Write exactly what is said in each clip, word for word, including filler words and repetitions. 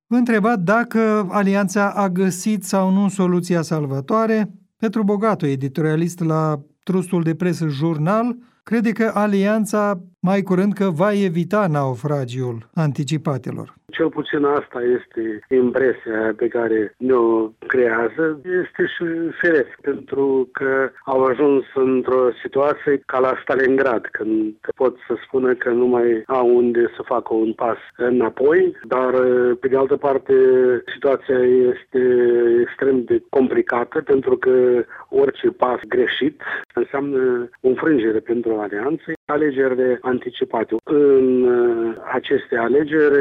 Întrebat dacă alianța a găsit sau nu soluția salvatoare, Petru Bogatu, editorialist la trustul de presă Jurnal, crede că alianța mai curând că va evita naufragiul anticipatelor. Cel puțin asta este impresia pe care ne-o creează. Este și firesc, pentru că au ajuns într-o situație ca la Stalingrad, când pot să spună că nu mai au unde să facă un pas înapoi, dar pe de altă parte situația este extrem de complicată, pentru că orice pas greșit înseamnă o înfrângere pentru alianță. Alegerile anticipate. În aceste alegeri,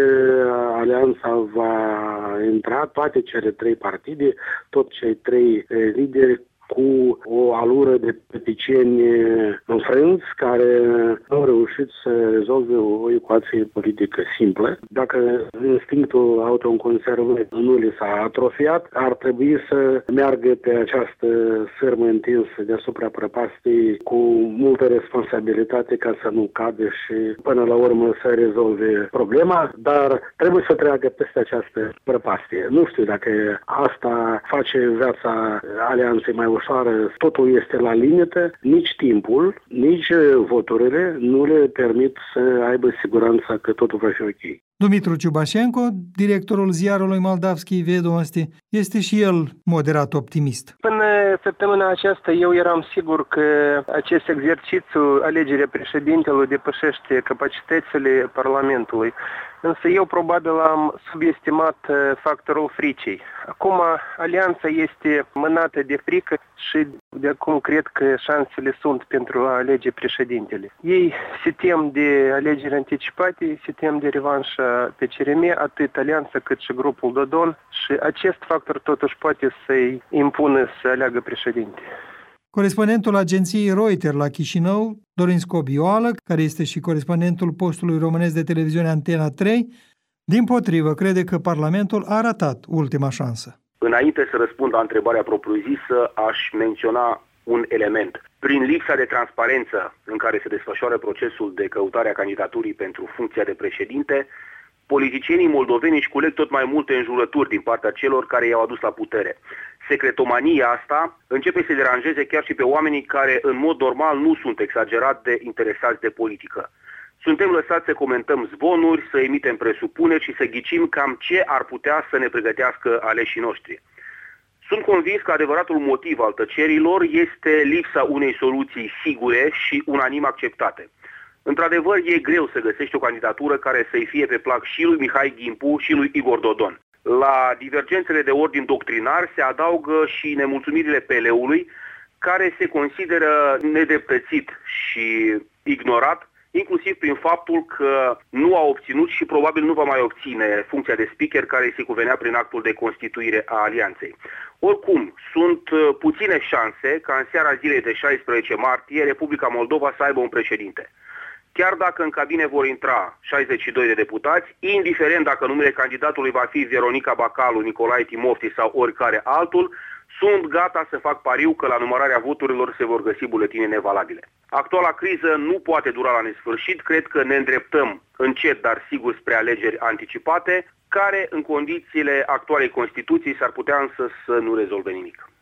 alianța va intra, toate cele trei partide, tot cei trei lideri, cu o alură de politicieni înfrânți care nu au reușit să rezolve o ecuație politică simplă. Dacă instinctul autoconservării nu li s-a atrofiat, ar trebui să meargă pe această sârmă întinsă deasupra prăpastiei cu multă responsabilitate ca să nu cadă și până la urmă să rezolve problema, dar trebuie să treacă peste această prăpastie. Nu știu dacă asta face viața alianței mai ușoară, totul este la limită, nici timpul, nici voturile nu le permit să aibă siguranța că totul va fi ok. Dumitru Ciubașenko, directorul ziarului Moldavski Vedomosti, este și el moderat optimist. Până săptămâna aceasta eu eram sigur că acest exercițiu, alegerea președintelui, depășește capacitățile Parlamentului. Însă eu probabil am subestimat factorul fricii. Acum alianța este mânată de frică și de acum cred că șansele sunt pentru a alege președintele. Ei se tem de alegeri anticipate, se tem de revanșa pe C R M, atât alianța cât și grupul Dodon, și acest factor totuși poate să-i impună să aleagă președinte. Corespondentul agenției Reuters la Chișinău, Dorin Scobioală, care este și corespondentul postului românesc de televiziune Antena trei, dimpotrivă crede că Parlamentul a ratat ultima șansă. Înainte să răspund la întrebarea propriu-zisă, aș menționa un element. Prin lipsa de transparență în care se desfășoară procesul de căutare a candidaturii pentru funcția de președinte, politicienii moldoveni își culeg tot mai multe înjurături din partea celor care i-au adus la putere. Secretomania asta începe să deranjeze chiar și pe oamenii care în mod normal nu sunt exagerat de interesați de politică. Suntem lăsați să comentăm zvonuri, să emitem presupuneri și să ghicim cam ce ar putea să ne pregătească aleșii noștri. Sunt convins că adevăratul motiv al tăcerilor este lipsa unei soluții sigure și unanim acceptate. Într-adevăr, e greu să găsești o candidatură care să-i fie pe plac și lui Mihai Gimpu și lui Igor Dodon. La divergențele de ordin doctrinar se adaugă și nemulțumirile P L-ului, care se consideră nedreptățit și ignorat, inclusiv prin faptul că nu a obținut și probabil nu va mai obține funcția de speaker care se cuvenea prin actul de constituire a alianței. Oricum, sunt puține șanse ca în seara zilei de șaisprezece martie Republica Moldova să aibă un președinte. Chiar dacă în cabine vor intra șaizeci și doi de deputați, indiferent dacă numele candidatului va fi Veronica Bacalu, Nicolae Timofti sau oricare altul, sunt gata să fac pariu că la numărarea voturilor se vor găsi buletine nevalabile. Actuala criză nu poate dura la nesfârșit, cred că ne îndreptăm încet, dar sigur spre alegeri anticipate, care în condițiile actualei Constituției s-ar putea însă să nu rezolve nimic.